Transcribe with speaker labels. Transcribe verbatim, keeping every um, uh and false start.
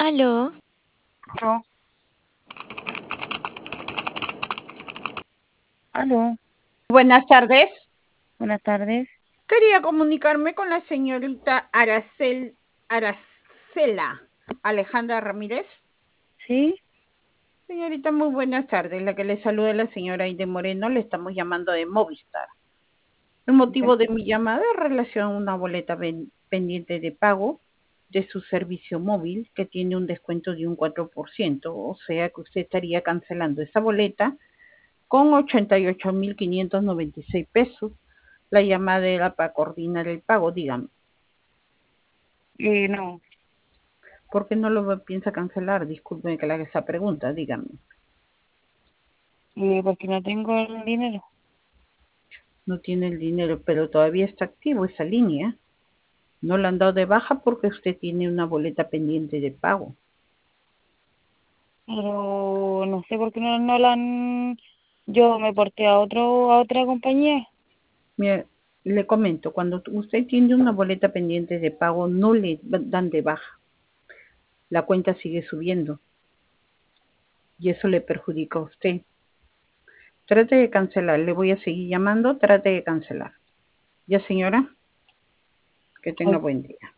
Speaker 1: Aló,
Speaker 2: Aló, aló,
Speaker 3: Buenas tardes.
Speaker 2: buenas tardes.
Speaker 3: Quería comunicarme con la señorita Aracel, Aracela Alejandra Ramírez.
Speaker 2: ¿Sí?
Speaker 3: Señorita, muy buenas tardes. La que le saluda es la señora Aide Moreno. Le estamos llamando de Movistar. El
Speaker 2: Ya.
Speaker 3: motivo de mi llamada es en relación a una boleta ven- pendiente de pago de su servicio móvil que tiene un descuento de un cuatro por ciento. O sea que usted estaría cancelando esa boleta con ochenta y ocho mil quinientos noventa y seis pesos. La llamada era para coordinar el pago, dígame.
Speaker 2: Eh, no,
Speaker 3: ¿Por qué no lo piensa cancelar? Disculpe que le haga esa pregunta, dígame.
Speaker 2: eh, porque no tengo el dinero.
Speaker 3: No tiene el dinero, pero todavía está activo esa línea. No la han dado de baja porque usted tiene una boleta pendiente de pago.
Speaker 2: Pero no sé por qué no, no la han... Yo me porté a otro, a otra compañía.
Speaker 3: Mire, le comento, cuando usted tiene una boleta pendiente de pago, no le dan de baja. La cuenta sigue subiendo y eso le perjudica a usted. Trate de cancelar, le voy a seguir llamando, trate de cancelar. Ya señora, que tenga
Speaker 2: Ay,
Speaker 3: buen día.